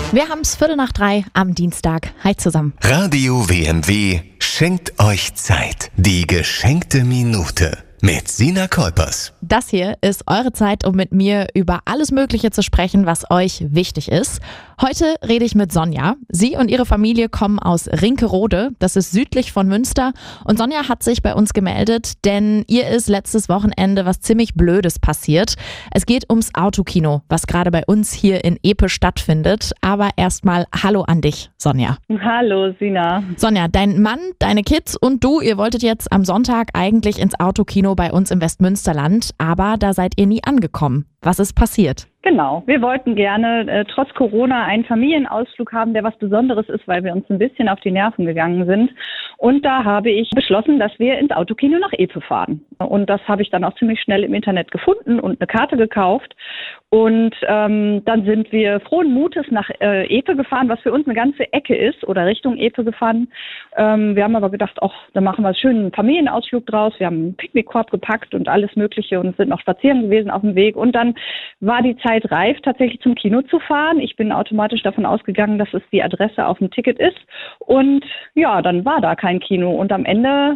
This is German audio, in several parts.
Wir haben es 2:45 am Dienstag. Hi zusammen. Radio WMW schenkt euch Zeit. Die geschenkte Minute mit Sina Kolpers. Das hier ist eure Zeit, um mit mir über alles Mögliche zu sprechen, was euch wichtig ist. Heute rede ich mit Sonja. Sie und ihre Familie kommen aus Rinkerode, das ist südlich von Münster. Und Sonja hat sich bei uns gemeldet, denn ihr ist letztes Wochenende was ziemlich Blödes passiert. Es geht ums Autokino, was gerade bei uns hier in Epe stattfindet. Aber erstmal Hallo an dich, Sonja. Hallo, Sina. Sonja, dein Mann, deine Kids und du, ihr wolltet jetzt am Sonntag eigentlich ins Autokino bei uns im Westmünsterland, aber da seid ihr nie angekommen. Was ist passiert? Genau, wir wollten gerne trotz Corona einen Familienausflug haben, der was Besonderes ist, weil wir uns ein bisschen auf die Nerven gegangen sind. Und da habe ich beschlossen, dass wir ins Autokino nach Epe fahren. Und das habe ich dann auch ziemlich schnell im Internet gefunden und eine Karte gekauft. Und dann sind wir frohen Mutes nach Epe gefahren, was für uns eine ganze Ecke ist, oder Richtung Epe gefahren. Wir haben aber gedacht, dann machen wir einen schönen Familienausflug draus. Wir haben einen Picknickkorb gepackt und alles Mögliche und sind noch spazieren gewesen auf dem Weg. Und dann war die Zeit reif, tatsächlich zum Kino zu fahren. Ich bin automatisch davon ausgegangen, dass es die Adresse auf dem Ticket ist. Und ja, dann war da kein Kino. Und am Ende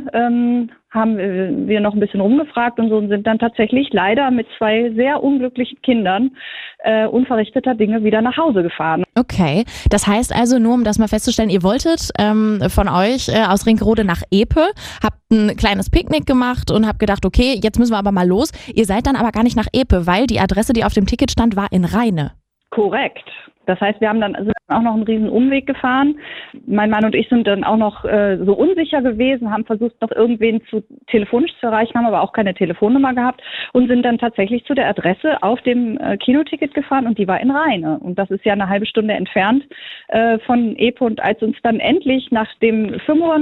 haben wir noch ein bisschen rumgefragt und so und sind dann tatsächlich leider mit 2 sehr unglücklichen Kindern unverrichteter Dinge wieder nach Hause gefahren. Okay, das heißt also, nur um das mal festzustellen, ihr wolltet von euch aus Rinkerode nach Epe, habt ein kleines Picknick gemacht und habt gedacht, okay, jetzt müssen wir aber mal los. Ihr seid dann aber gar nicht nach Epe, weil die Adresse, die auf dem Ticket stand, war in Rheine. Korrekt. Das heißt, wir haben dann auch noch einen riesen Umweg gefahren. Mein Mann und ich sind dann auch noch so unsicher gewesen, haben versucht, noch irgendwen telefonisch zu erreichen, haben aber auch keine Telefonnummer gehabt und sind dann tatsächlich zu der Adresse auf dem Kinoticket gefahren und die war in Rheine. Und das ist ja eine halbe Stunde entfernt von Epe. Und als uns dann endlich nach dem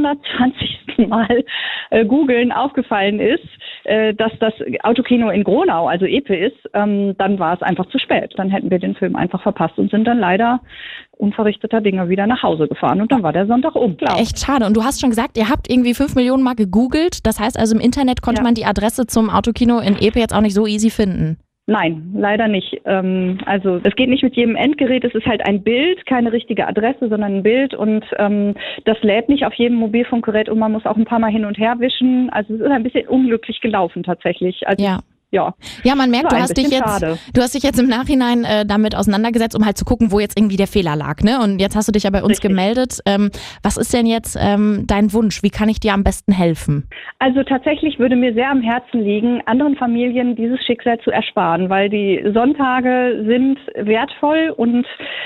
520. Mal googeln aufgefallen ist, dass das Autokino in Gronau, also Epe ist, dann war es einfach zu spät. Dann hätten wir den Film einfach verpasst und sind dann leider unverrichteter Dinge wieder nach Hause gefahren und dann war der Sonntag um. Klar. Echt schade. Und du hast schon gesagt, ihr habt irgendwie 5 Millionen Mal gegoogelt. Das heißt also, im Internet konnte man die Adresse zum Autokino in Epe jetzt auch nicht so easy finden. Nein, leider nicht. Also es geht nicht mit jedem Endgerät. Es ist halt ein Bild, keine richtige Adresse, sondern ein Bild und das lädt nicht auf jedem Mobilfunkgerät und man muss auch ein paar Mal hin und her wischen. Also es ist ein bisschen unglücklich gelaufen tatsächlich. Also, Ja, man merkt, du hast dich jetzt im Nachhinein damit auseinandergesetzt, um halt zu gucken, wo jetzt irgendwie der Fehler lag, ne? Und jetzt hast du dich ja bei uns gemeldet. Was ist denn jetzt dein Wunsch? Wie kann ich dir am besten helfen? Also tatsächlich würde mir sehr am Herzen liegen, anderen Familien dieses Schicksal zu ersparen, weil die Sonntage sind wertvoll und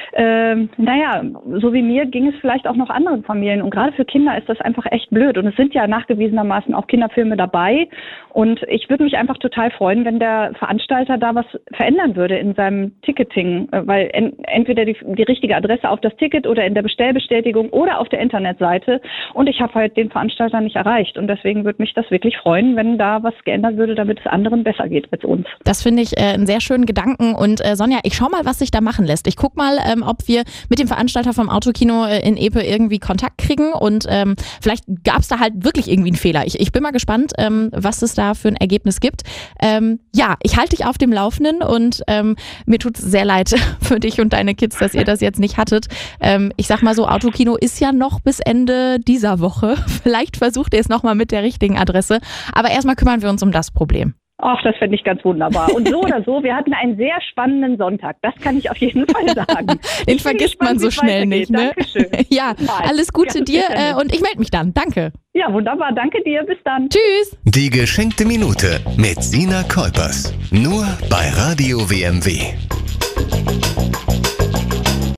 so wie mir ging es vielleicht auch noch anderen Familien. Und gerade für Kinder ist das einfach echt blöd. Und es sind ja nachgewiesenermaßen auch Kinderfilme dabei. Und ich würde mich einfach total freuen, wenn der Veranstalter da was verändern würde in seinem Ticketing, weil entweder die richtige Adresse auf das Ticket oder in der Bestellbestätigung oder auf der Internetseite und ich habe halt den Veranstalter nicht erreicht und deswegen würde mich das wirklich freuen, wenn da was geändert würde, damit es anderen besser geht als uns. Das finde ich einen sehr schönen Gedanken und Sonja, ich schau mal, was sich da machen lässt. Ich guck mal, ob wir mit dem Veranstalter vom Autokino in Epe irgendwie Kontakt kriegen und vielleicht gab es da halt wirklich irgendwie einen Fehler. Ich bin mal gespannt, was es da für ein Ergebnis gibt. Ich halte dich auf dem Laufenden und mir tut es sehr leid für dich und deine Kids, dass ihr das jetzt nicht hattet. Ich sag mal so, Autokino ist ja noch bis Ende dieser Woche. Vielleicht versucht ihr es nochmal mit der richtigen Adresse. Aber erstmal kümmern wir uns um das Problem. Ach, das fände ich ganz wunderbar. Und so oder so, wir hatten einen sehr spannenden Sonntag. Das kann ich auf jeden Fall sagen. Den vergisst man so schnell nicht, ne? Dankeschön. Ja, alles Gute dir und ich melde mich dann. Danke. Ja, wunderbar. Danke dir. Bis dann. Tschüss. Die geschenkte Minute mit Sina Kolpers. Nur bei Radio WMW.